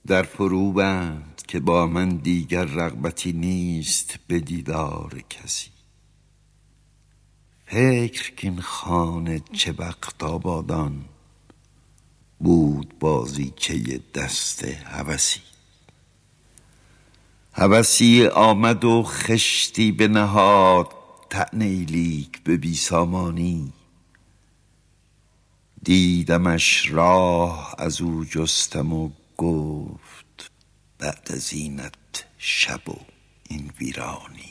در فرو بند که با من دیگر رغبتی نیست به دیدار کسی. فکر کن خانه چه وقت آبادان بود بازیچه دست هوسی. هوسی آمد و خشتی به نهاد طعنه لیک به بیسامانی. دیدمش راه از او جستم و گفت بعد از اینت شب و این ویرانی.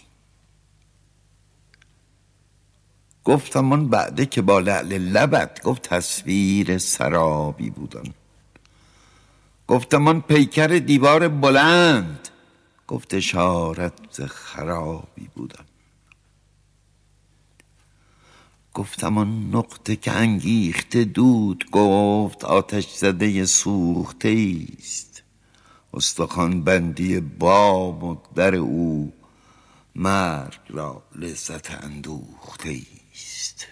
گفتم آن بعده که با لعل لبت گفت تصویر سرابی بودن. گفتم آن پیکر دیوار بلند گفت اشارت خرابی بودن. گفتم آن نقطه که انگیخته دود گفت آتش زده سوخته است. استخوان بندی بام و در او مرگ را لذت اندوخته است.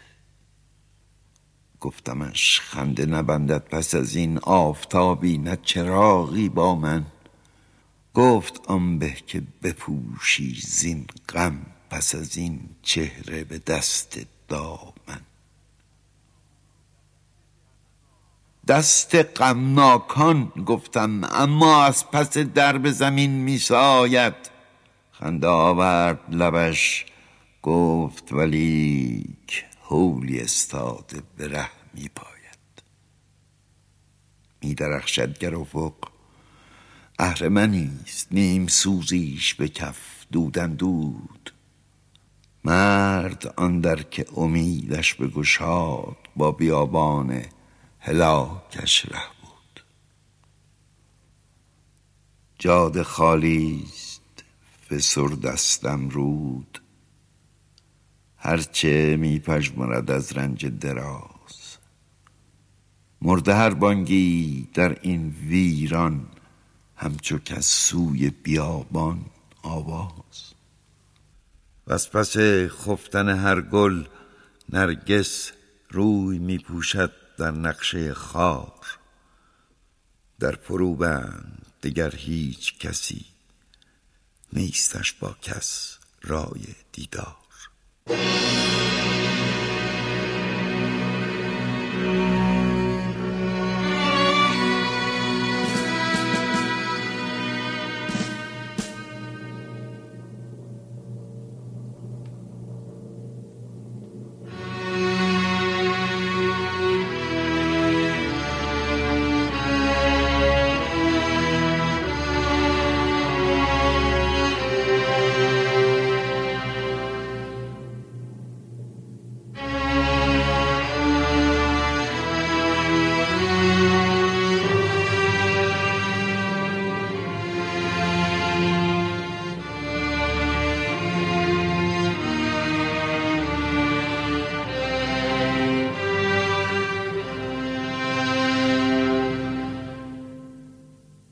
گفتمش خنده نبندد پس از این آفتابی نه چراغی با من. گفت آن به که بپوشی زین غم پس از این چهره به دست دامن. دست غمناکان گفتم اما از پس درب زمین می ساید. خنده آورد لبش گفت ولیک هولی استاده به ره می پاید. می درخشد گر افق اهرمنیست نیم سوزیش به کف دودن دود. مرد آن در که امیدش بگشاد با بیابان هلاکش ره بود. جاده خالیست فسردست امرود هرچه می پژمرد از رنج دراز. مرده هر بانگی در این ویران همچو کز سوی بیابان آواز. وز پس خفتن هر گل نرگس روی می پوشد در نقشه خار. در فرو بند دگر هیچ کسی نیستش با کس رای دیدار.